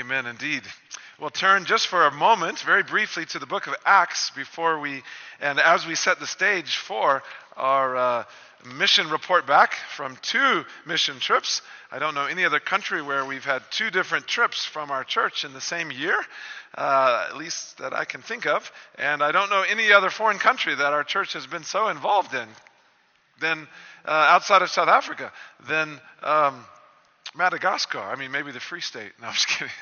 Amen, indeed. We'll turn just for a moment, very briefly, to the book of Acts as we set the stage for our mission report back from 2 mission trips. I don't know any other country where we've had 2 different trips from our church in the same year, at least that I can think of. And I don't know any other foreign country that our church has been so involved in than outside of South Africa, than Madagascar. I mean, maybe the Free State. No, I'm just kidding.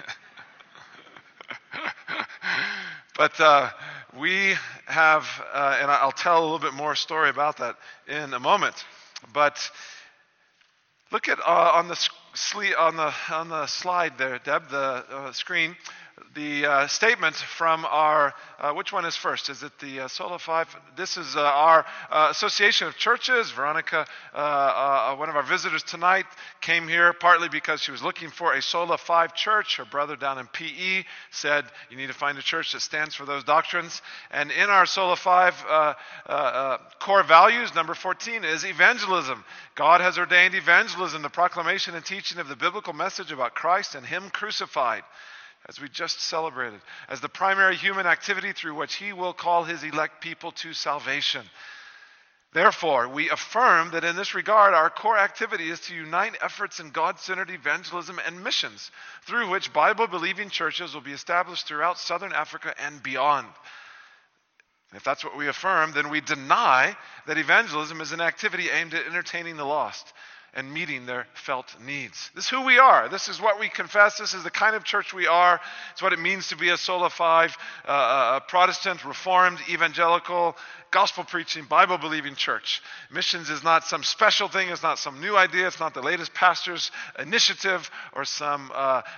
But we have, and I'll tell a little bit more story about that in a moment. But look at on the slide there, Deb, the screen. The statement from our, which one is first? Is it the Sola 5? This is our Association of Churches. Veronica, one of our visitors tonight, came here partly because she was looking for a Sola 5 church. Her brother down in PE said, you need to find a church that stands for those doctrines. And in our Sola 5 core values, number 14 is evangelism. God has ordained evangelism, the proclamation and teaching of the biblical message about Christ and Him crucified, as we just celebrated, as the primary human activity through which He will call His elect people to salvation. Therefore, we affirm that in this regard, our core activity is to unite efforts in God-centered evangelism and missions, through which Bible-believing churches will be established throughout Southern Africa and beyond. If that's what we affirm, then we deny that evangelism is an activity aimed at entertaining the lost and meeting their felt needs. This is who we are. This is what we confess. This is the kind of church we are. It's what it means to be a Sola 5, Protestant, Reformed, Evangelical, gospel-preaching, Bible-believing church. Missions is not some special thing. It's not some new idea. It's not the latest pastor's initiative or some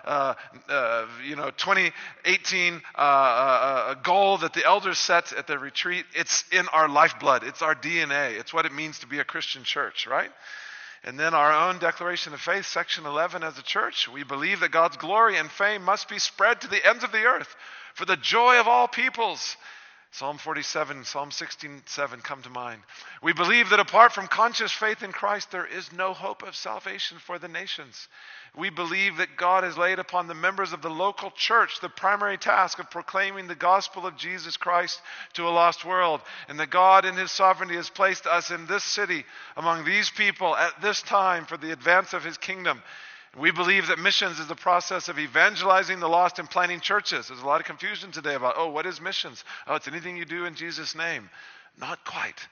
2018 goal that the elders set at the retreat. It's in our lifeblood. It's our DNA. It's what it means to be a Christian church, right? And then our own declaration of faith, section 11, as a church, we believe that God's glory and fame must be spread to the ends of the earth for the joy of all peoples. Psalm 47, Psalm 16:7 come to mind. We believe that apart from conscious faith in Christ, there is no hope of salvation for the nations. We believe that God has laid upon the members of the local church the primary task of proclaiming the gospel of Jesus Christ to a lost world, and that God in His sovereignty has placed us in this city among these people at this time for the advance of His kingdom. We believe that missions is the process of evangelizing the lost and planting churches. There's a lot of confusion today about, what is missions? It's anything you do in Jesus' name. Not quite.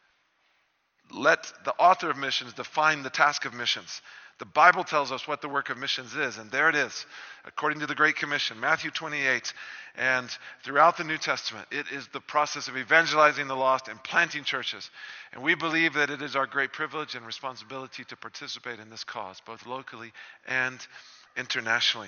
Let the author of missions define the task of missions. The Bible tells us what the work of missions is, and there it is, according to the Great Commission, Matthew 28, and throughout the New Testament, it is the process of evangelizing the lost and planting churches. And we believe that it is our great privilege and responsibility to participate in this cause, both locally and internationally.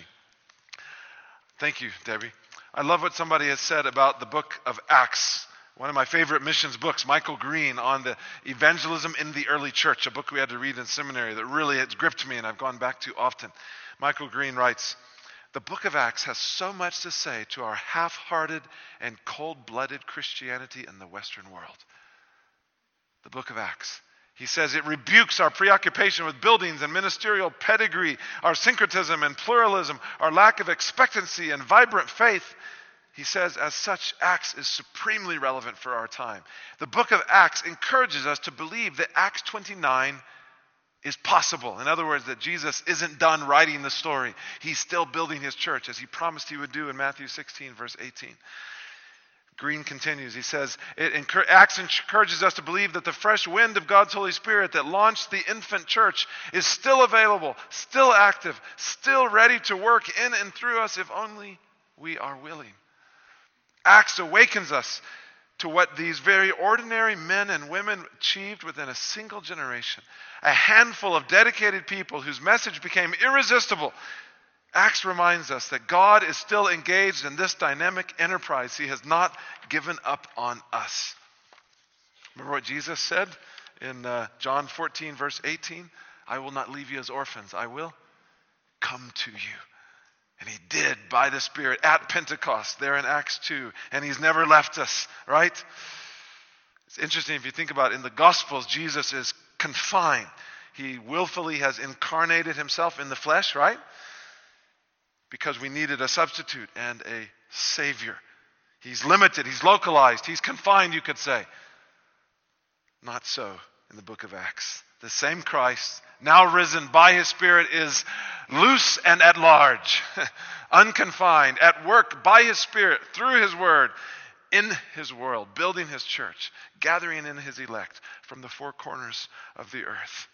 Thank you, Debbie. I love what somebody has said about the book of Acts. One of my favorite missions books, Michael Green, on the evangelism in the early church, a book we had to read in seminary that really has gripped me and I've gone back to often. Michael Green writes, the book of Acts has so much to say to our half-hearted and cold-blooded Christianity in the Western world. The book of Acts. He says it rebukes our preoccupation with buildings and ministerial pedigree, our syncretism and pluralism, our lack of expectancy and vibrant faith. He says, as such, Acts is supremely relevant for our time. The book of Acts encourages us to believe that Acts 29 is possible. In other words, that Jesus isn't done writing the story. He's still building His church, as He promised He would do in Matthew 16, verse 18. Green continues, he says, Acts encourages us to believe that the fresh wind of God's Holy Spirit that launched the infant church is still available, still active, still ready to work in and through us if only we are willing. Acts awakens us to what these very ordinary men and women achieved within a single generation. A handful of dedicated people whose message became irresistible. Acts reminds us that God is still engaged in this dynamic enterprise. He has not given up on us. Remember what Jesus said in John 14, verse 18? I will not leave you as orphans. I will come to you. And He did by the Spirit at Pentecost there in Acts 2. And He's never left us, right? It's interesting if you think about it. In the Gospels, Jesus is confined. He willfully has incarnated Himself in the flesh, right? because we needed a substitute and a Savior. He's limited, he's localized, he's confined, you could say. Not so in the book of Acts. The same Christ, now risen by his Spirit, is loose and at large, unconfined, at work by his Spirit, through his word, in his world, building his church, gathering in his elect from the four corners of the earth.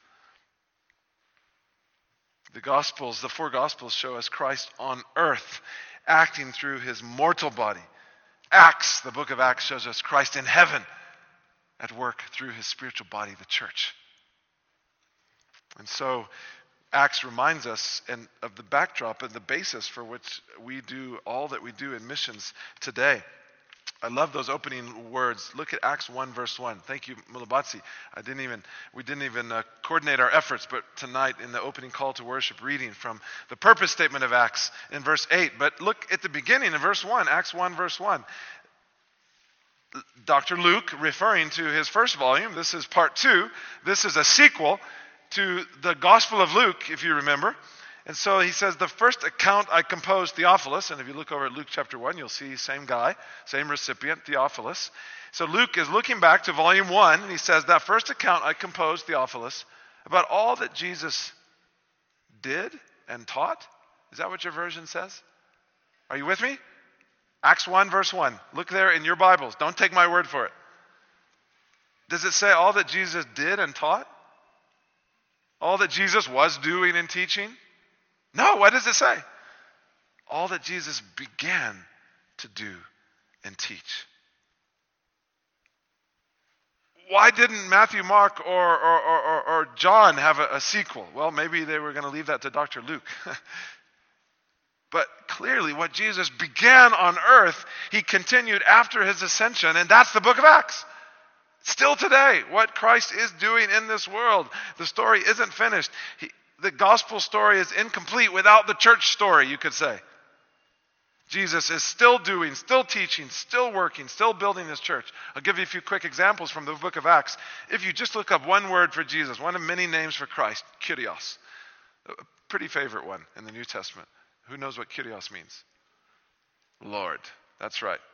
The four Gospels show us Christ on earth, acting through his mortal body. Acts, the book of Acts, shows us Christ in heaven, at work through his spiritual body, the church. And so Acts reminds us of the backdrop and the basis for which we do all that we do in missions today. I love those opening words. Look at Acts 1 verse 1. Thank you, Mulabatsi. We didn't even coordinate our efforts, but tonight in the opening call to worship, reading from the purpose statement of Acts in verse 8. But look at the beginning in verse 1, Acts 1 verse 1. Dr. Luke, referring to his first volume, this is part 2. This is a sequel to the Gospel of Luke, if you remember. And so he says, the first account I composed, Theophilus, and if you look over at Luke chapter 1, you'll see same guy, same recipient, Theophilus. So Luke is looking back to volume 1, and he says, that first account I composed, Theophilus, about all that Jesus did and taught. Is that what your version says? Are you with me? Acts 1 verse 1. Look there in your Bibles. Don't take my word for it. Does it say all that Jesus did and taught? All that Jesus was doing and teaching? No, what does it say? All that Jesus began to do and teach. Why didn't Matthew, Mark, or John have a sequel? Well, maybe they were going to leave that to Dr. Luke. But clearly what Jesus began on earth, he continued after his ascension, and that's the book of Acts. Still today, what Christ is doing in this world. The story isn't finished. The gospel story is incomplete without the church story, you could say. Jesus is still doing, still teaching, still working, still building his church. I'll give you a few quick examples from the book of Acts. If you just look up one word for Jesus, one of many names for Christ, Kyrios. A pretty favorite one in the New Testament. Who knows what Kyrios means? Lord. That's right.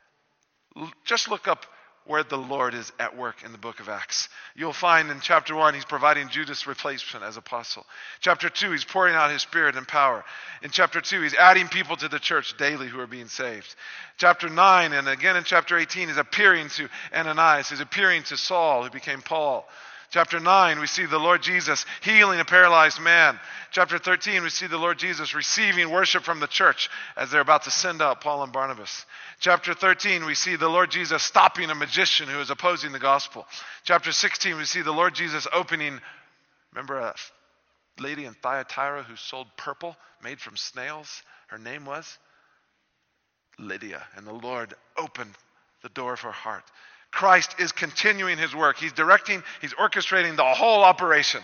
Just look up where the Lord is at work in the book of Acts. You'll find in chapter 1, he's providing Judas' replacement as apostle. Chapter 2, he's pouring out his Spirit and power. In chapter 2, he's adding people to the church daily who are being saved. Chapter 9, and again in chapter 18, he's appearing to Ananias. He's appearing to Saul, who became Paul. Chapter 9, we see the Lord Jesus healing a paralyzed man. Chapter 13, we see the Lord Jesus receiving worship from the church as they're about to send out Paul and Barnabas. Chapter 13, we see the Lord Jesus stopping a magician who is opposing the gospel. Chapter 16, we see the Lord Jesus opening, remember a lady in Thyatira who sold purple made from snails? Her name was Lydia, and the Lord opened the door of her heart. Christ is continuing his work. He's directing, he's orchestrating the whole operation.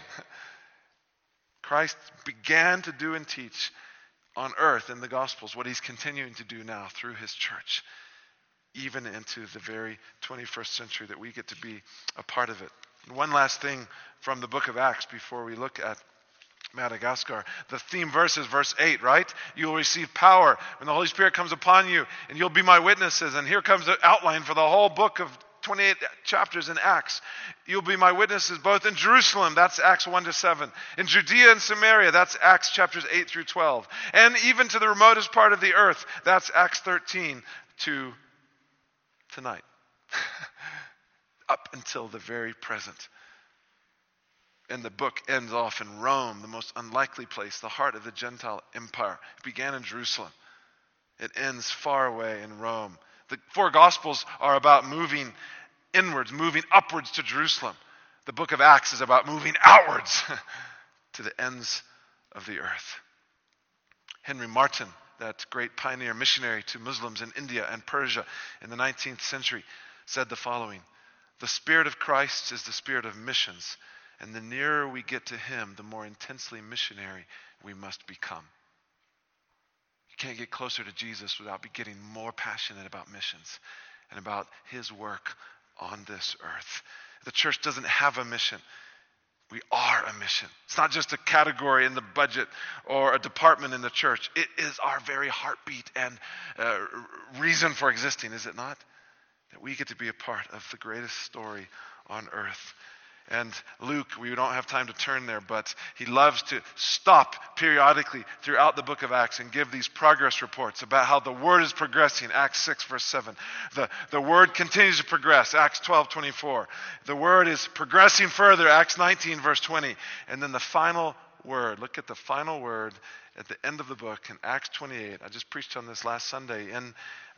Christ began to do and teach on earth in the Gospels what he's continuing to do now through his church, even into the very 21st century that we get to be a part of it. And one last thing from the book of Acts before we look at Madagascar. The theme verse is verse 8, right? You will receive power when the Holy Spirit comes upon you, and you'll be my witnesses. And here comes the outline for the whole book of 28 chapters in Acts. You'll be my witnesses both in Jerusalem, that's Acts 1-7. In Judea and Samaria, that's Acts chapters 8 through 12. And even to the remotest part of the earth, that's Acts 13 to tonight. Up until the very present. And the book ends off in Rome, the most unlikely place, the heart of the Gentile empire. It began in Jerusalem. It ends far away in Rome. The four Gospels are about moving inwards, moving upwards to Jerusalem. The book of Acts is about moving outwards to the ends of the earth. Henry Martyn, that great pioneer missionary to Muslims in India and Persia in the 19th century, said the following: "The Spirit of Christ is the spirit of missions, and the nearer we get to him, the more intensely missionary we must become." You can't get closer to Jesus without getting more passionate about missions and about his work on this earth. The church doesn't have a mission. We are a mission. It's not just a category in the budget or a department in the church. It is our very heartbeat and reason for existing, is it not? That we get to be a part of the greatest story on earth. And Luke, we don't have time to turn there, but he loves to stop periodically throughout the book of Acts and give these progress reports about how the word is progressing. Acts 6, verse 7. The word continues to progress. Acts 12:24. The word is progressing further. Acts 19, verse 20. And then the final word. Look at the final word at the end of the book in Acts 28. I just preached on this last Sunday in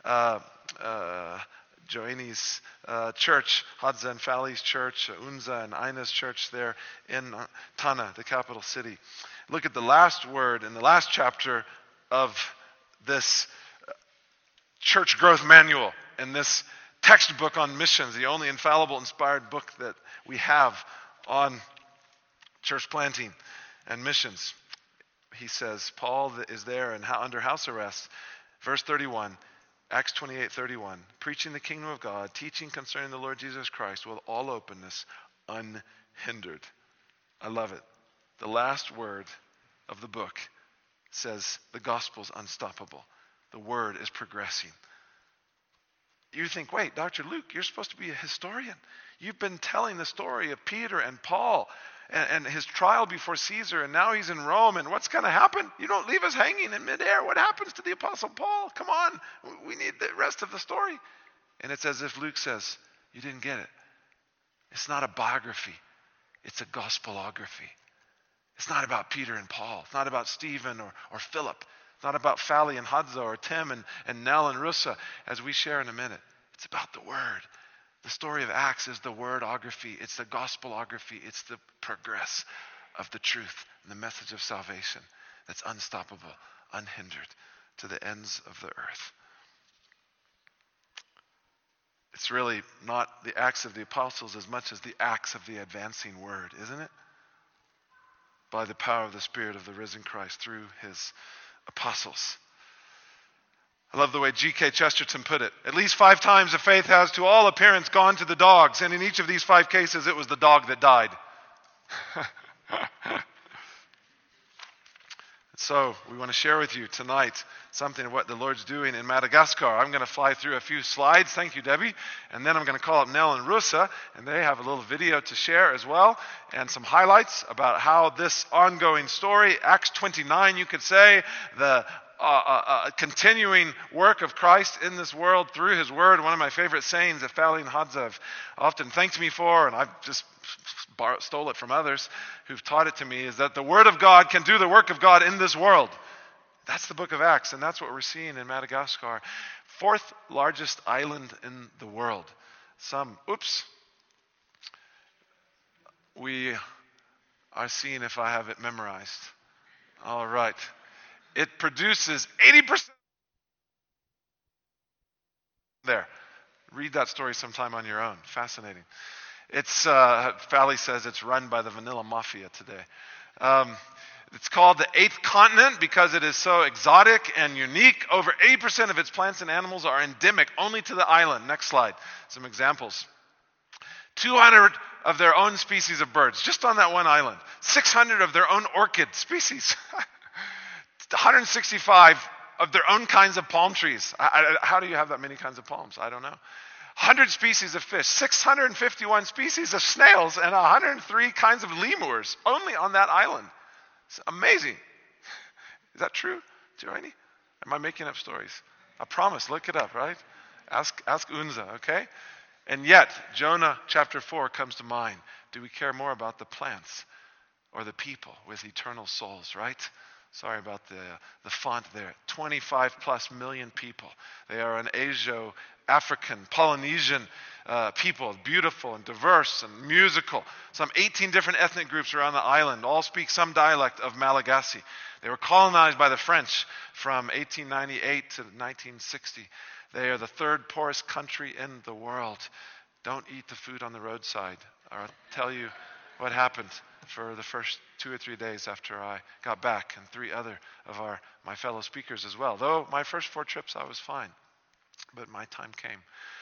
Joanne's church, Hadza and Fali's church, Unza and Ina's church there in Tana, the capital city. Look at the last word in the last chapter of this church growth manual, in this textbook on missions, the only infallible, inspired book that we have on church planting and missions. He says, Paul is there and under house arrest. Verse 31. Acts 28:31, preaching the kingdom of God, teaching concerning the Lord Jesus Christ with all openness, unhindered. I love it. The last word of the book says the gospel's unstoppable. The word is progressing. You think, wait, Dr. Luke, you're supposed to be a historian. You've been telling the story of Peter and Paul and his trial before Caesar, and now he's in Rome, and what's going to happen? You don't leave us hanging in midair. What happens to the Apostle Paul? Come on, we need the rest of the story. And it's as if Luke says, you didn't get it. It's not a biography. It's a gospelography. It's not about Peter and Paul. It's not about Stephen or Philip. It's not about Fali and Hadza or Tim and Nell and Russa, as we share in a minute. It's about the word. The story of Acts is the wordography. It's the gospelography. It's the progress of the truth and the message of salvation that's unstoppable, unhindered, to the ends of the earth. It's really not the Acts of the Apostles as much as the acts of the advancing word, isn't it? By the power of the Spirit of the risen Christ through his apostles. I love the way G.K. Chesterton put it. At least 5 times the faith has to all appearance gone to the dogs, and in each of these 5 cases it was the dog that died. So we want to share with you tonight something of what the Lord's doing in Madagascar. I'm going to fly through a few slides. Thank you, Debbie. And then I'm going to call up Nell and Russa, and they have a little video to share as well, and some highlights about how this ongoing story, Acts 29, you could say, the continuing work of Christ in this world through his word. One of my favorite sayings that Fali and Hadza have often thanked me for, and I've just stole it from others who've taught it to me, is that the word of God can do the work of God in this world. That's the book of Acts, and that's what we're seeing in Madagascar. 4th largest island in the world. We are seeing if I have it memorized. All right. It produces 80%. There. Read that story sometime on your own. Fascinating. It's, Fali says it's run by the vanilla mafia today. It's called the 8th continent because it is so exotic and unique. Over 80% of its plants and animals are endemic only to the island. Next slide. Some examples. 200 of their own species of birds, just on that one island. 600 of their own orchid species. 165 of their own kinds of palm trees. How do you have that many kinds of palms? I don't know. 100 species of fish, 651 species of snails, and 103 kinds of lemurs, only on that island. It's amazing. Is that true, Joanne? Am I making up stories? I promise, look it up, right? Ask Unza, okay? And yet, Jonah chapter 4 comes to mind. Do we care more about the plants or the people with eternal souls, right? Sorry about the font there. 25 plus million people. They are an Asia-African, Polynesian people, beautiful and diverse and musical. Some 18 different ethnic groups around the island, all speak some dialect of Malagasy. They were colonized by the French from 1898 to 1960. They are the 3rd poorest country in the world. Don't eat the food on the roadside, or I'll tell you what happened for the first 2 or 3 days after I got back, and 3 other of my fellow speakers as well. Though my first 4 trips I was fine, but my time came.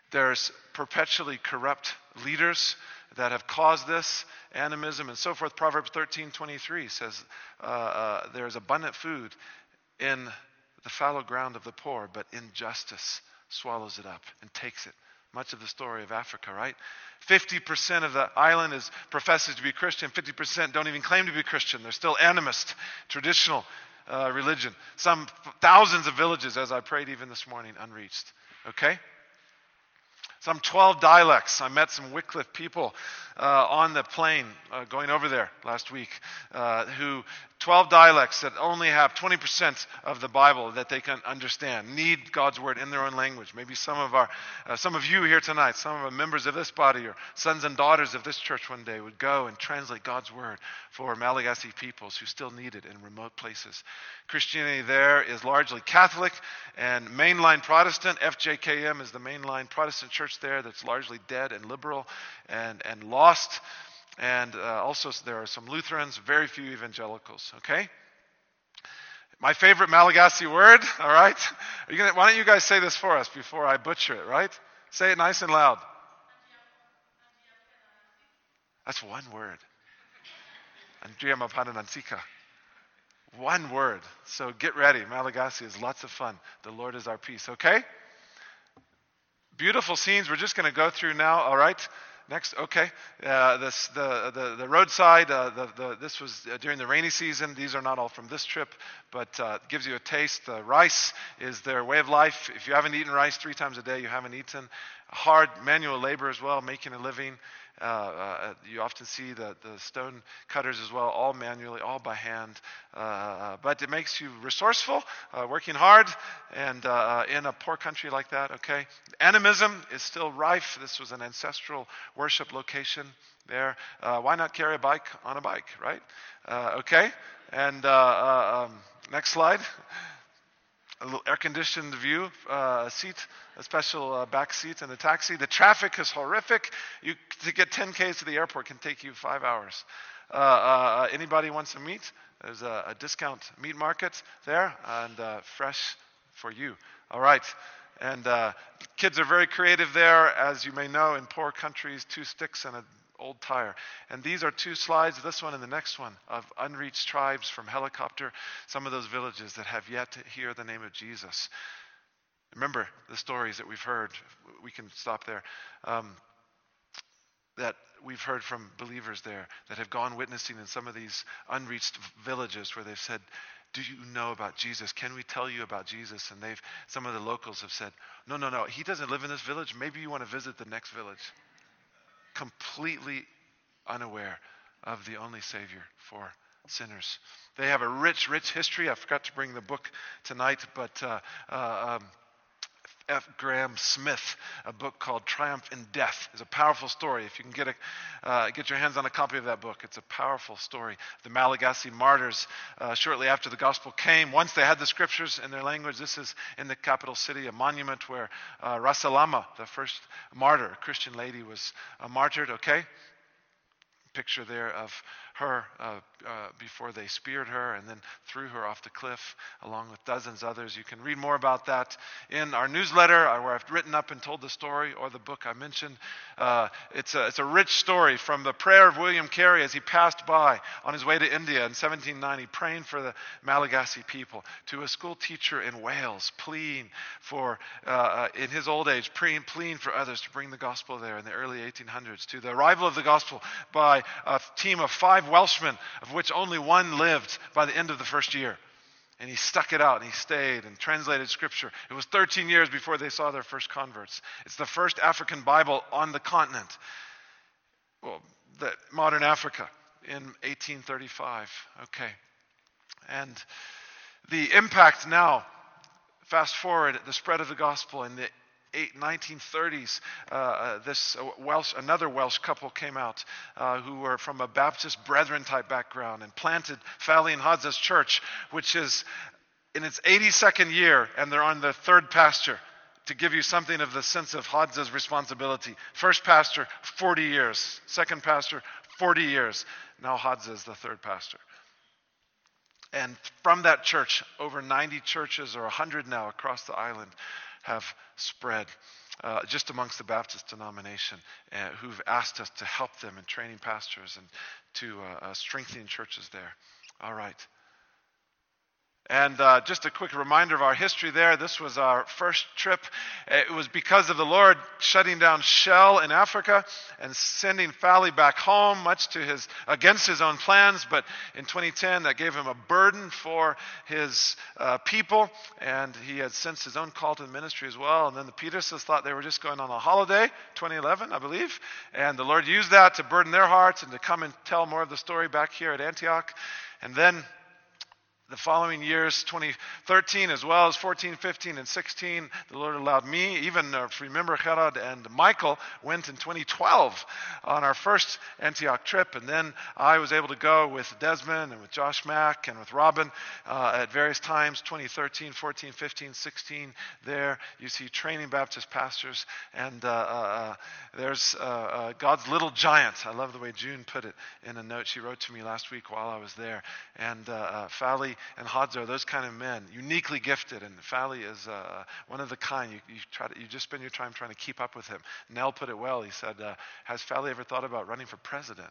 There's perpetually corrupt leaders that have caused this, animism and so forth. Proverbs 13:23 says, there is abundant food in the fallow ground of the poor, but injustice swallows it up and takes it. Much of the story of Africa, right? 50% of the island professes to be Christian. 50% don't even claim to be Christian. They're still animist, traditional religion. Some thousands of villages, as I prayed even this morning, unreached. Okay? Some 12 dialects. I met some Wycliffe people on the plane going over there last week, 12 dialects that only have 20% of the Bible that they can understand, need God's word in their own language. Maybe some of you here tonight, some of the members of this body or sons and daughters of this church one day would go and translate God's word for Malagasy peoples who still need it in remote places. Christianity there is largely Catholic and mainline Protestant. FJKM is the mainline Protestant church there that's largely dead and liberal and lost. And also there are some Lutherans, very few evangelicals, okay? My favorite Malagasy word, all right? Why don't you guys say this for us before I butcher it, right? Say it nice and loud. That's one word. Andrea Mapananansika. One word. So get ready. Malagasy is lots of fun. The Lord is our peace, okay? Beautiful scenes we're just going to go through now, all right? Next, okay. The roadside, this was during the rainy season. These are not all from this trip, but gives you a taste. Rice is their way of life. If you haven't eaten rice 3 times a day, you haven't eaten. Hard manual labor as well, making a living. You often see the stone cutters as well, all manually, all by hand. But it makes you resourceful, working hard, and in a poor country like that, okay? Animism is still rife. This was an ancestral worship location there. Why not carry a bike on a bike, right? Okay? And next slide. A little air-conditioned view, seat, a special back seat in the taxi. The traffic is horrific. To get 10 Ks to the airport can take you 5 hours. Anybody wants some meat? There's a discount meat market there, and fresh for you. All right. And kids are very creative there. As you may know, in poor countries, 2 sticks and an old tire. And these are 2 slides, this one and the next one, of unreached tribes from helicopter, some of those villages that have yet to hear the name of Jesus. Remember the stories that we've heard. We can stop there. That we've heard from believers there that have gone witnessing in some of these unreached villages where they've said, do you know about Jesus? Can we tell you about Jesus? And some of the locals have said, no, he doesn't live in this village. Maybe you want to visit the next village. Completely unaware of the only Savior for sinners. They have a rich history. I forgot to bring the book tonight, but F. Graham Smith, a book called Triumph in Death, is a powerful story. If you can get your hands on a copy of that book, it's a powerful story. The Malagasy martyrs, shortly after the gospel came, once they had the scriptures in their language, this is in the capital city, a monument where Rasalama, the first martyr, a Christian lady, was martyred, okay? Picture there of her before they speared her and then threw her off the cliff along with dozens others. You can read more about that in our newsletter where I've written up and told the story, or the book I mentioned. It's a rich story from the prayer of William Carey as he passed by on his way to India in 1790, praying for the Malagasy people, to a school teacher in Wales, pleading for, in his old age, pleading for others to bring the gospel there in the early 1800s, to the arrival of the gospel by a team of 5 Welshmen, of which only one lived by the end of the first year. And he stuck it out and he stayed and translated scripture. It was 13 years before they saw their first converts. It's the first African Bible on the continent. Well, the modern Africa in 1835. Okay. And the impact now, fast forward, the spread of the gospel in the 1930s, another Welsh couple came out who were from a Baptist Brethren type background and planted Fali and Hadza's church, which is in its 82nd year, and they're on the 3rd pastor, to give you something of the sense of Hadza's responsibility. First pastor, 40 years. Second pastor, 40 years. Now Hadza is the 3rd pastor. And from that church, over 90 churches, or 100 now across the island, have spread just amongst the Baptist denomination, who've asked us to help them in training pastors and to strengthening churches there. All right. And just a quick reminder of our history there. This was our first trip. It was because of the Lord shutting down Shell in Africa and sending Fally back home, much to against his own plans. But in 2010, that gave him a burden for his people, and he had sensed his own call to the ministry as well. And then the Petersons thought they were just going on a holiday, 2011, I believe. And the Lord used that to burden their hearts and to come and tell more of the story back here at Antioch. And then the following years, 2013 as well as 14, 15, and 16, the Lord allowed me, even remember Gerard and Michael went in 2012 on our first Antioch trip, and then I was able to go with Desmond and with Josh Mack and with Robin at various times, 2013, 14, 15, 16. There you see training Baptist pastors, and there's God's little giant. I love the way June put it in a note she wrote to me last week while I was there. And Fally and Hadzo are those kind of men, uniquely gifted, and Fally is one of the kind. You just spend your time trying to keep up with him. Nell put it well. He said, has Fally ever thought about running for president?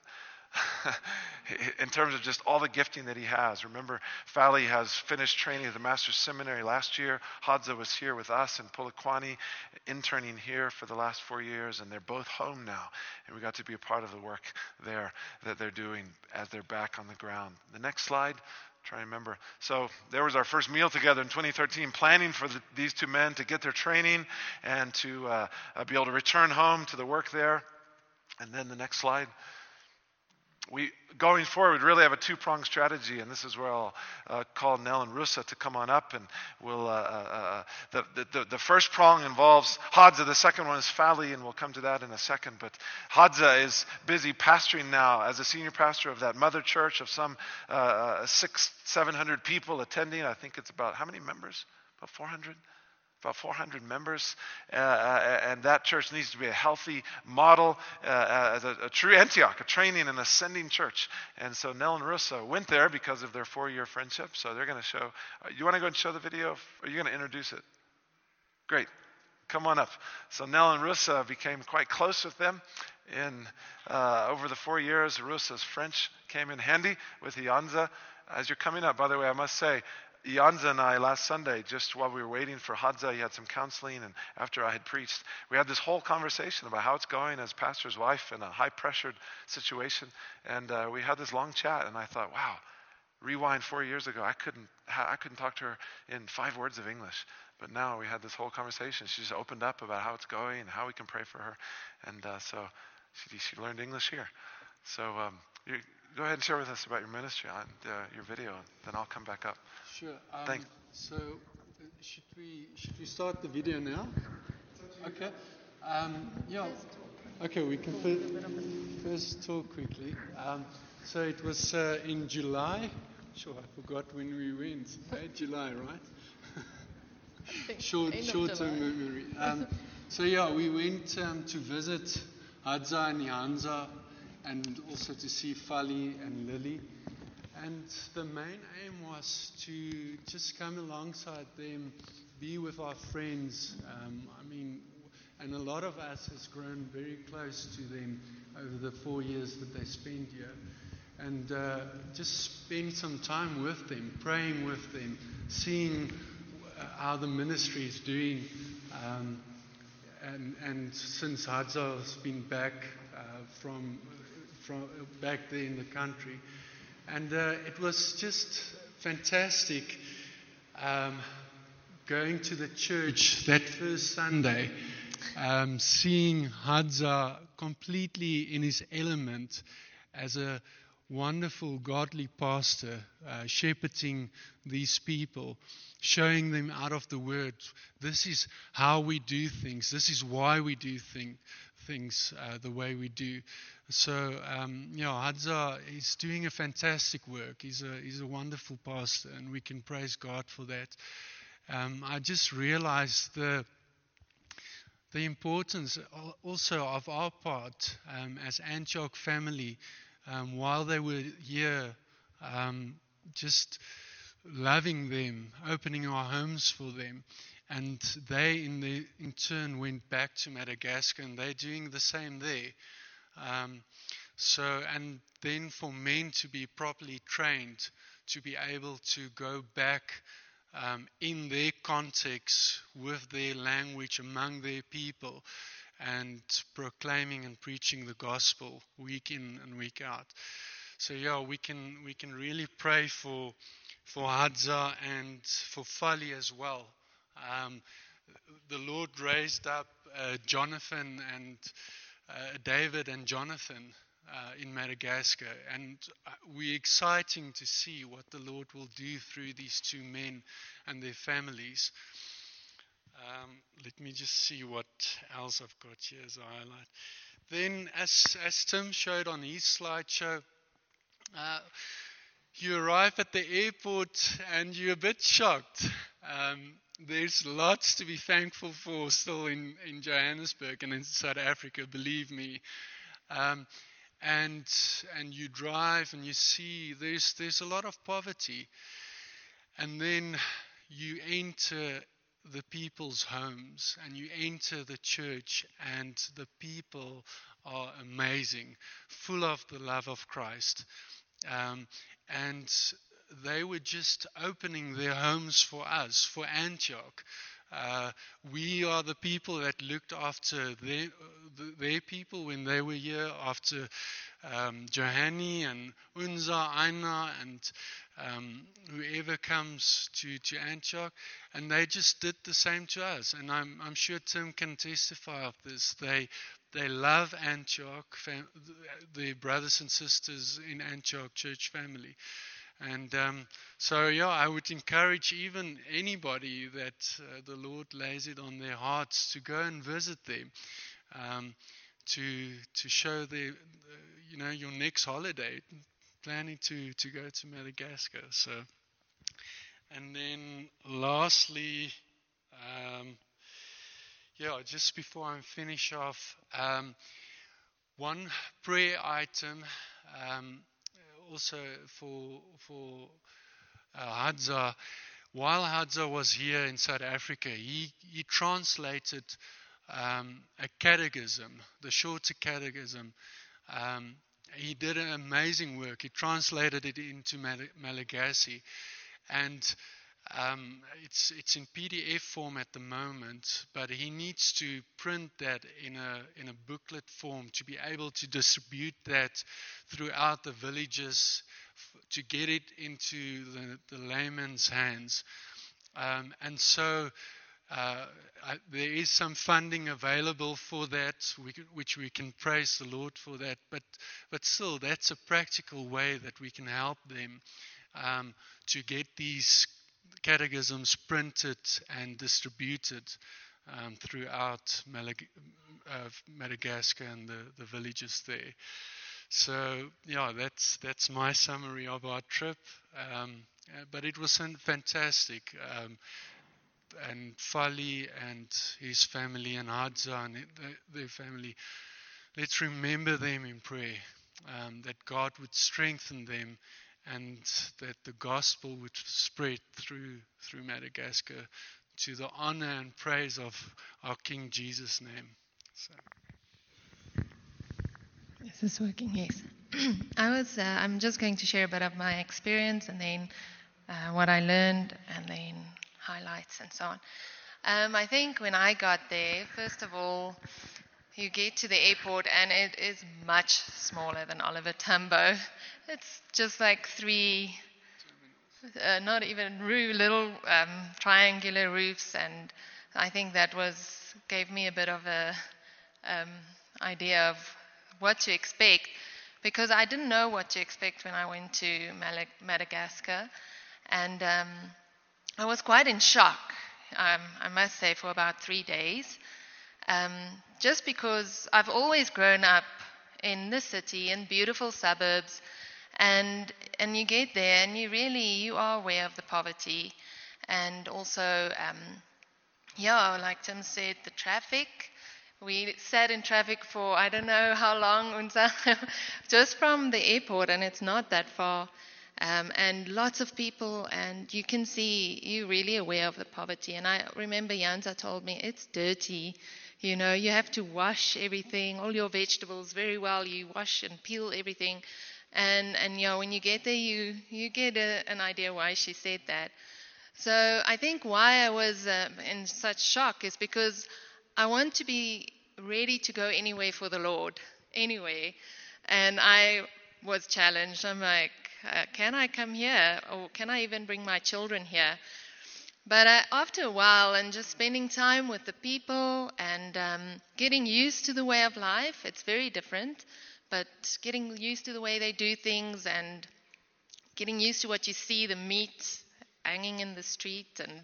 In terms of just all the gifting that he has. Remember, Fally has finished training at the Master's Seminary last year. Hadzo was here with us in Polokwane, interning here for the last 4 years, and they're both home now. And we got to be a part of the work there that they're doing as they're back on the ground. The next slide. Try to remember. So there was our first meal together in 2013, planning for these two men to get their training and to be able to return home to the work there. And then the next slide. Going forward, we really have a two-pronged strategy, and this is where I'll call Nell and Rusa to come on up, and we'll. The first prong involves Hadza. The second one is Fally, and we'll come to that in a second. But Hadza is busy pastoring now as a senior pastor of that mother church of some 600-700 people attending. I think it's about how many members? About 400. About 400 members, and that church needs to be a healthy model as a true Antioch, a training and ascending church. And so Nell and Russa went there because of their 4-year friendship. So they're going to show. You want to go and show the video? Or are you going to introduce it? Great. Come on up. So Nell and Russa became quite close with them. Over the 4 years, Russa's French came in handy with Ianza. As you're coming up, by the way, I must say, Ianza and I last Sunday, just while we were waiting for Hadza, he had some counseling, and after I had preached, we had this whole conversation about how it's going as pastor's wife in a high-pressured situation, and we had this long chat, and I thought, wow, rewind 4 years ago, I couldn't talk to her in 5 words of English, but now we had this whole conversation. She just opened up about how it's going and how we can pray for her, and so she learned English here. So go ahead and share with us about your ministry and your video, and then I'll come back up. Sure. Thanks. So, should we start the video now? Okay. Yeah. Okay, we can first talk quickly. So it was in July. Sure, I forgot when we went. July, right? Short-term memory. So yeah, we went to visit Hadza and Ianza, and also to see Fally and Lily. And the main aim was to just come alongside them, be with our friends. And a lot of us has grown very close to them over the 4 years that they spent here. And just spend some time with them, praying with them, seeing how the ministry is doing. And since Hadza has been back from back there in the country. And it was just fantastic going to the church that first Sunday, seeing Hadza completely in his element as a wonderful, godly pastor, shepherding these people, showing them out of the Word. This is how we do things. This is why we do things the way we do. So, Hadza is doing a fantastic work. He's a wonderful pastor, and we can praise God for that. I just realized the importance also of our part as Antioch family while they were here, just loving them, opening our homes for them. And they, in turn, went back to Madagascar, and they're doing the same there. And then for men to be properly trained, to be able to go back in their context, with their language, among their people, and proclaiming and preaching the gospel week in and week out. So we can really pray for Hadza and for Fali as well. The Lord raised up Jonathan and David and Jonathan in Madagascar, and we're exciting to see what the Lord will do through these two men and their families. Let me just see what else I've got here as a highlight. Then, as Tim showed on his slideshow, you arrive at the airport and you're a bit shocked. There's lots to be thankful for still in Johannesburg and in South Africa, believe me. And you drive and you see there's a lot of poverty. And then you enter the people's homes and you enter the church, and the people are amazing, full of the love of Christ. And they were just opening their homes for us, for Antioch. We are the people that looked after their people when they were here, after Johanni and Unza, Aina, and whoever comes to Antioch, and they just did the same to us. And I'm sure Tim can testify of this. They love Antioch, their brothers and sisters in Antioch church family. And I would encourage even anybody that the Lord lays it on their hearts to go and visit them, to show their, your next holiday, planning to go to Madagascar. So, and then lastly, just before I finish off, one prayer item. Also for Hadza. While Hadza was here in South Africa, he translated a catechism, the shorter catechism. He did an amazing work. He translated it into Malagasy, and it's in PDF form at the moment, but he needs to print that in a booklet form to be able to distribute that throughout the villages, to get it into the layman's hands. And so there is some funding available for that, which we can praise the Lord for that. But still, that's a practical way that we can help them to get these catechisms printed and distributed throughout Madagascar and the villages there. So that's my summary of our trip. But it was fantastic. And Fali and his family and Hadza and their family, let's remember them in prayer, that God would strengthen them, and that the gospel would spread through Madagascar to the honor and praise of our King Jesus' name. So. Is this working? Yes. I'm just going to share a bit of my experience, and then what I learned, and then highlights and so on. I think when I got there, first of all, you get to the airport and it is much smaller than Oliver Tambo. It's just like three, not even little triangular roofs, and I think that gave me a bit of a idea of what to expect, because I didn't know what to expect when I went to Madagascar, and I was quite in shock, I must say, for about 3 days. Just because I've always grown up in the city, in beautiful suburbs, and you get there and you are aware of the poverty, and also, like Tim said, the traffic. We sat in traffic for I don't know how long, just from the airport, and it's not that far. and lots of people, and you can see you're really aware of the poverty. And I remember Janza told me it's dirty. You know, you have to wash everything, all your vegetables very well. You wash and peel everything. And when you get there, you get an idea why she said that. So I think why I was in such shock is because I want to be ready to go anywhere for the Lord, anyway. And I was challenged. I'm like, can I come here? Or can I even bring my children here? But after a while, and just spending time with the people and getting used to the way of life, it's very different, but getting used to the way they do things and getting used to what you see, the meat hanging in the street and,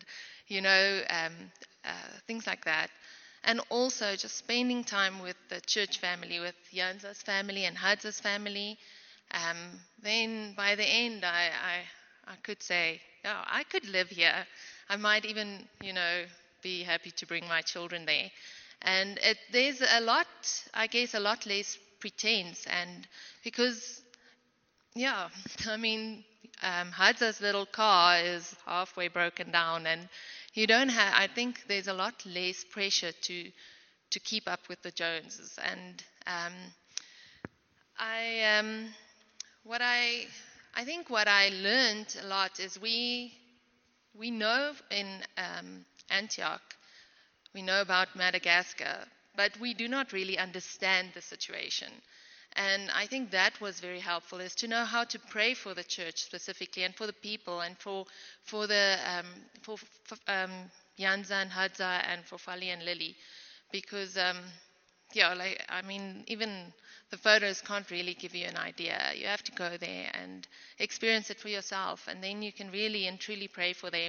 things like that. And also just spending time with the church family, with Janza's family and Hadza's family. Then by the end, I could say, oh, I could live here. I might even, be happy to bring my children there. And there's a lot less pretense. And because, Hadza's little car is halfway broken down, and you don't have, I think there's a lot less pressure to keep up with the Joneses. And I think what I learned a lot is we know in Antioch, we know about Madagascar, but we do not really understand the situation. And I think that was very helpful, is to know how to pray for the church specifically, and for the people, and for Janza and Hadza, and for Fali and Lily, because even the photos can't really give you an idea. You have to go there and experience it for yourself, and then you can really and truly pray for them.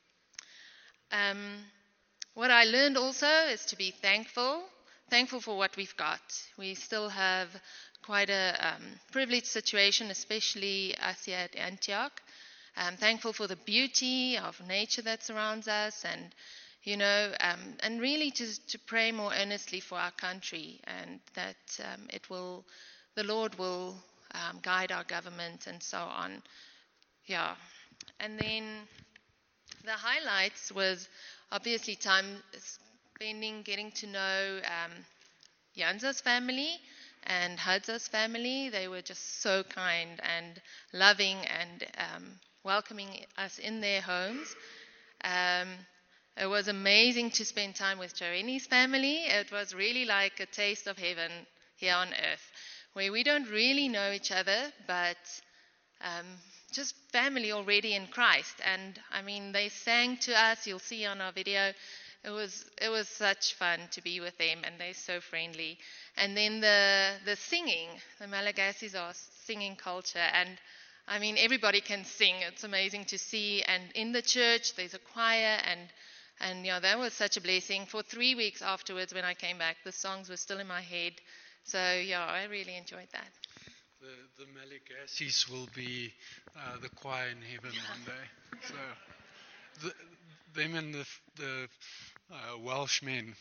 What I learned also is to be thankful for what we've got. We still have quite a privileged situation, especially us here at Antioch. I'm thankful for the beauty of nature that surrounds us, and and really to pray more earnestly for our country, and that the Lord will guide our government and so on. Yeah. And then the highlights was obviously time spending, getting to know Janza's family and Hadza's family. They were just so kind and loving and welcoming us in their homes. It was amazing to spend time with Jareni's family. It was really like a taste of heaven here on earth, where we don't really know each other, but just family already in Christ. And they sang to us. You'll see on our video. It was such fun to be with them, and they're so friendly. And then the singing, the Malagasis are singing culture, and everybody can sing. It's amazing to see. And in the church, there's a choir, and that was such a blessing. For 3 weeks afterwards, when I came back, the songs were still in my head. So I really enjoyed that. The Malagasis will be the choir in heaven one day. So them and the Welshmen.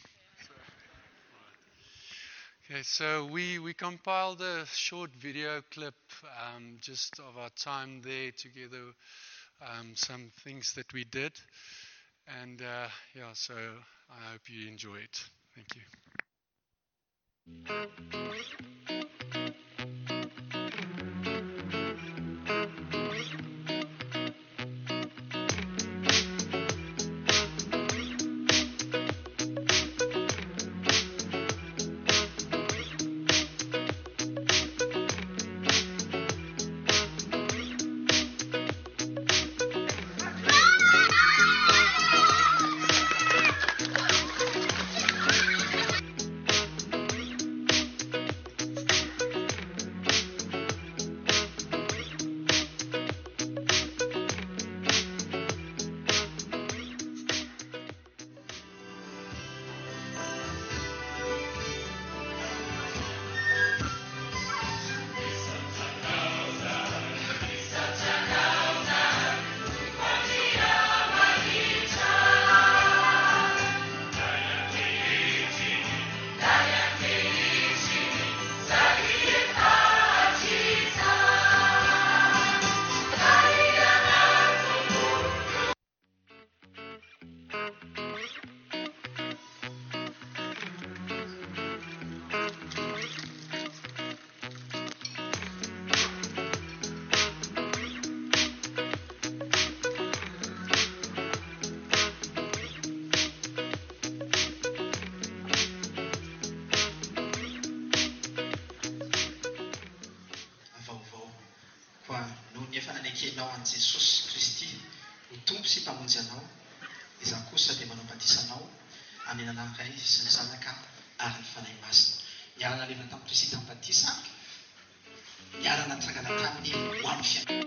Okay, so we compiled a short video clip just of our time there together, some things that we did. And so I hope you enjoy it. Thank you. anao an' jesosy kristy ho tompo sy mpamonjy anao, dia izaho kosa dia manao batisanao amin'ny anarana iray sy ny zanaka ary ny fanahy masina. Niarana levina tamin'ny kristy tamin'ny batisa, niarana nitsangana taminy ho amin'ny fiainana.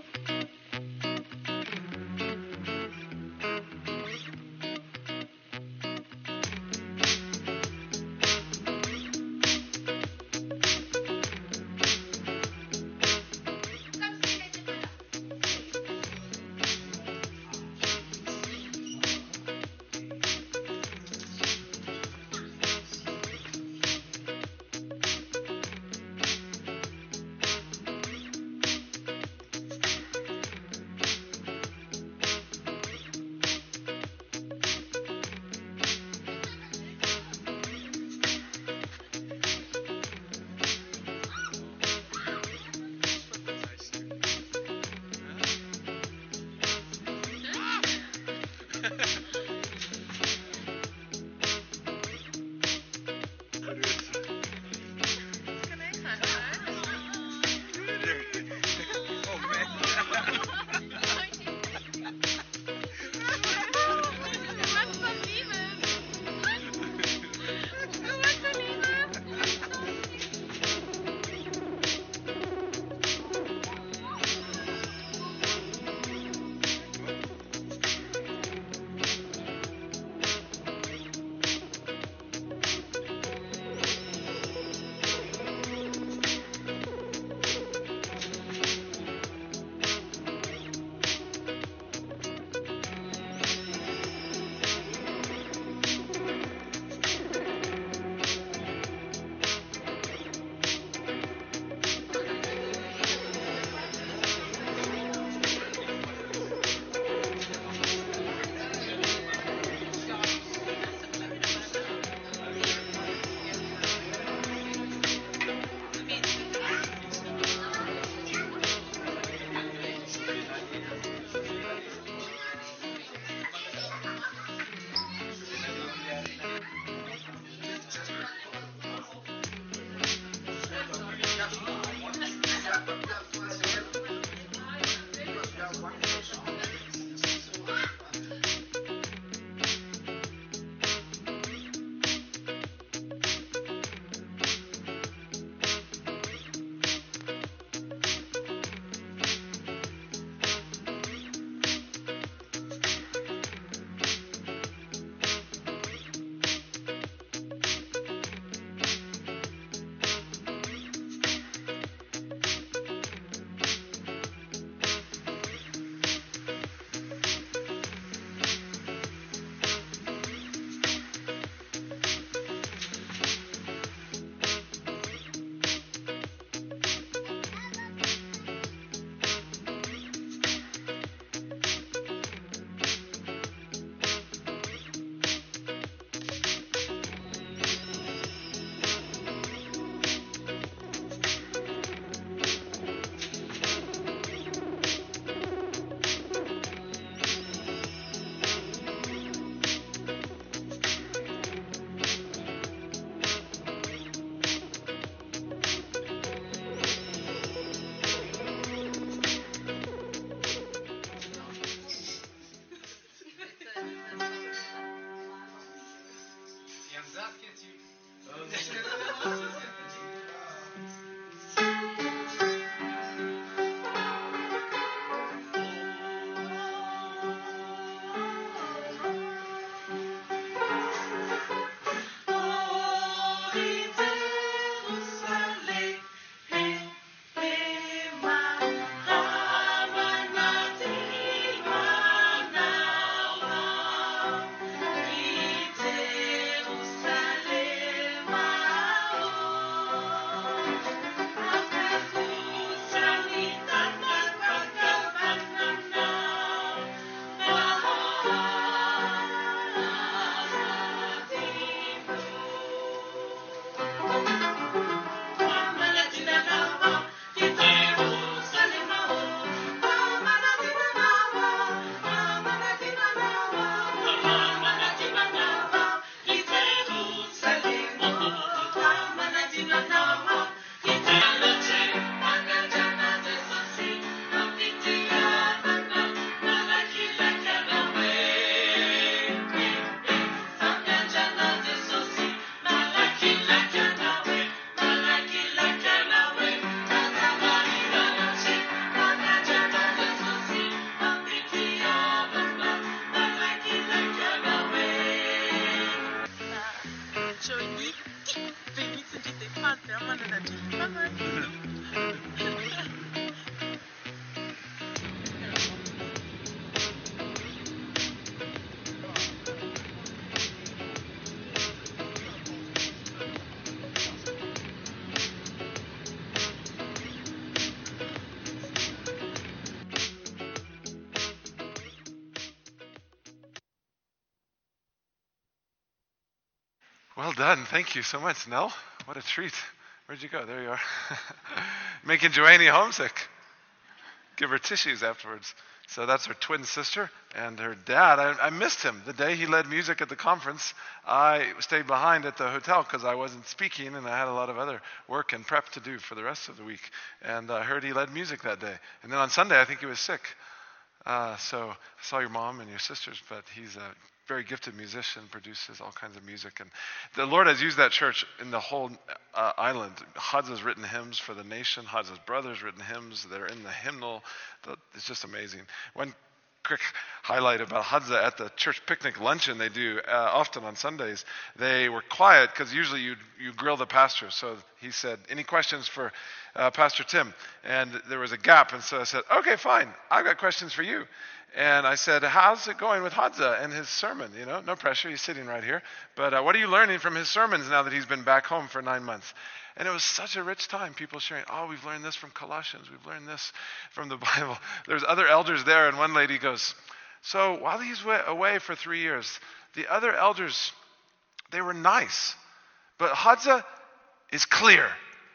Well done. Thank you so much, Nell. What a treat. Where'd you go? There you are. Making Joanie homesick. Give her tissues afterwards. So that's her twin sister and her dad. I missed him. The day he led music at the conference, I stayed behind at the hotel because I wasn't speaking and I had a lot of other work and prep to do for the rest of the week. And I heard he led music that day. And then on Sunday, I think he was sick. So I saw your mom and your sisters, but he's a very gifted musician, produces all kinds of music. And the Lord has used that church in the whole island. Hadza's written hymns for the nation. Hadza's brother's written hymns. They're in the hymnal. It's just amazing. One quick highlight about Hadza at the church picnic luncheon they do often on Sundays. They were quiet because usually you grill the pastor. So he said, any questions for Pastor Tim? And there was a gap. And so I said, okay, fine. I've got questions for you. And I said, how's it going with Hadza and his sermon? You know, no pressure. He's sitting right here. But what are you learning from his sermons now that he's been back home for 9 months? And it was such a rich time. People sharing, we've learned this from Colossians. We've learned this from the Bible. There's other elders there. And one lady goes, so while he's away for 3 years, the other elders, they were nice. But Hadza is clear.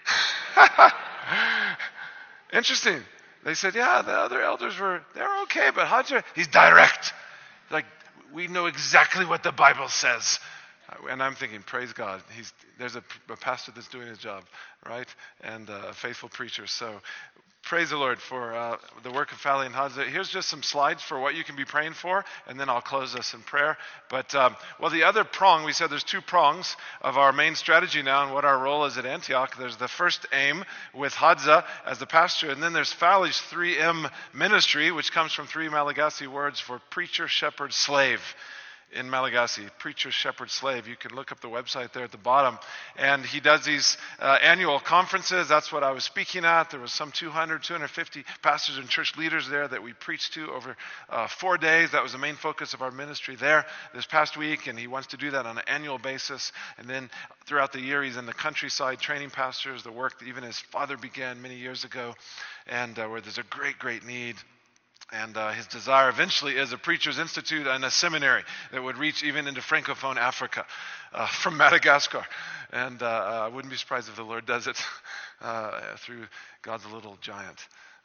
Interesting. They said, yeah, the other elders they're okay, but Hadza, he's direct. Like, we know exactly what the Bible says. And I'm thinking, praise God, there's a pastor that's doing his job, right? And a faithful preacher. So praise the Lord for the work of Fali and Hadza. Here's just some slides for what you can be praying for, and then I'll close us in prayer. But, the other prong, we said there's 2 prongs of our main strategy now and what our role is at Antioch. There's the first aim with Hadza as the pastor, and then there's Fali's 3M ministry, which comes from 3 Malagasy words for preacher, shepherd, slave. In Malagasy, preacher, shepherd, slave. You can look up the website there at the bottom. And he does these annual conferences. That's what I was speaking at. There was some 250 pastors and church leaders there that we preached to over 4 days. That was the main focus of our ministry there this past week. And he wants to do that on an annual basis. And then throughout the year, he's in the countryside training pastors, the work that even his father began many years ago, and where there's a great, great need. And his desire eventually is a preacher's institute and a seminary that would reach even into Francophone Africa from Madagascar. And I wouldn't be surprised if the Lord does it through God's little giant.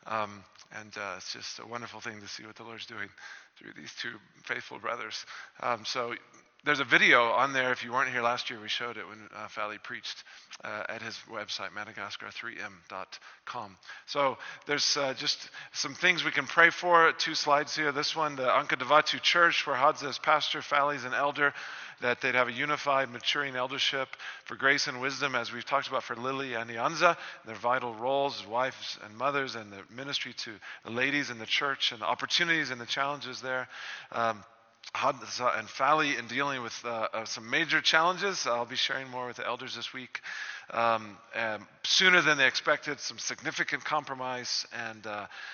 It's just a wonderful thing to see what the Lord's doing through these 2 faithful brothers. So there's a video on there. If you weren't here last year, we showed it when Fali preached at his website, madagascar3m.com. So there's just some things we can pray for. 2 slides here. This one, the Ankadavatu Church, where Hadza is pastor, Fali's an elder, that they'd have a unified, maturing eldership for grace and wisdom, as we've talked about for Lily and Ianza, their vital roles as wives and mothers, and the ministry to the ladies in the church, and the opportunities and the challenges there. Hadza and Fali in dealing with some major challenges. I'll be sharing more with the elders this week. Sooner than they expected, some significant compromise and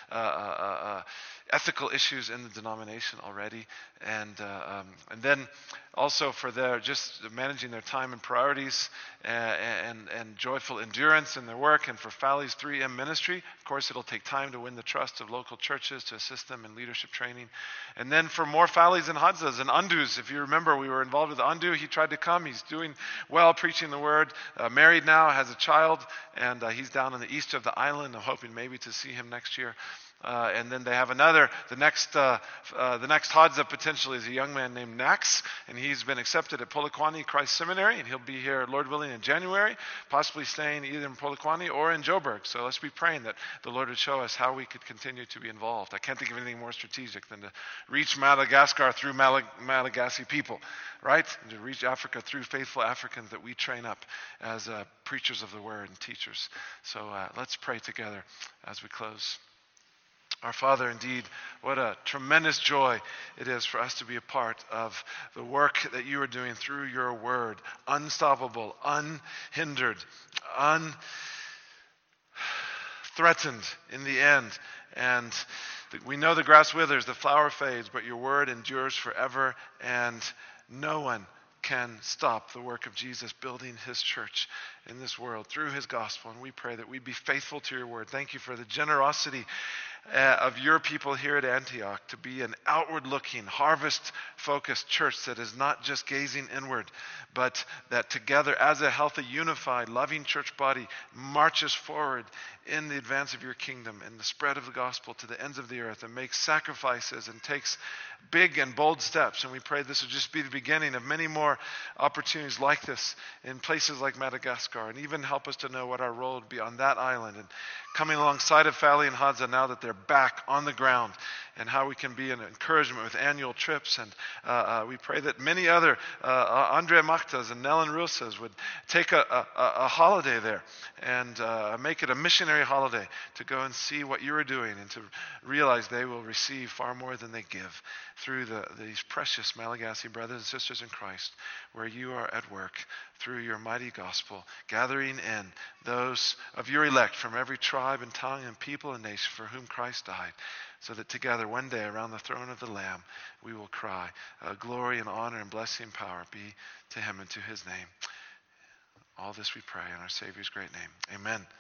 ethical issues in the denomination already. And then also for their just managing their time and priorities and joyful endurance in their work, and for Fali's 3M ministry. Of course, it'll take time to win the trust of local churches to assist them in leadership training. And then for more Fali's and Hadzas and Undus. If you remember, we were involved with Undu. He tried to come. He's doing well, preaching the word. Married now, has a child, and he's down in the east of the island. I'm hoping maybe to see him next year. And then they have another, the next Hadza potentially is a young man named Nax, and he's been accepted at Polokwane Christ Seminary, and he'll be here, Lord willing, in January, possibly staying either in Polokwane or in Joburg. So let's be praying that the Lord would show us how we could continue to be involved. I can't think of anything more strategic than to reach Madagascar through Malagasy people, right? And to reach Africa through faithful Africans that we train up as preachers of the word and teachers. So let's pray together as we close. Our Father, indeed, what a tremendous joy it is for us to be a part of the work that you are doing through your word, unstoppable, unhindered, unthreatened in the end. And we know the grass withers, the flower fades, but your word endures forever, and no one can stop the work of Jesus building his church in this world through his gospel. And we pray that we be faithful to your word. Thank you for the generosity of your people here at Antioch to be an outward-looking, harvest-focused church that is not just gazing inward, but that together as a healthy, unified, loving church body marches forward in the advance of your kingdom and the spread of the gospel to the ends of the earth and makes sacrifices and takes big and bold steps. And we pray this will just be the beginning of many more opportunities like this in places like Madagascar, and even help us to know what our role would be on that island, and coming alongside of Fali and Hadza now that they're back on the ground, and how we can be an encouragement with annual trips. And we pray that many other Andre Maktas and Nellen Rusas would take a holiday there and make it a missionary holiday to go and see what you are doing, and to realize they will receive far more than they give through these precious Malagasy brothers and sisters in Christ, where you are at work through your mighty gospel, gathering in those of your elect from every tribe and tongue and people and nation for whom Christ died, so that together one day around the throne of the Lamb we will cry, glory and honor and blessing and power be to him and to his name. All this we pray in our Savior's great name. Amen.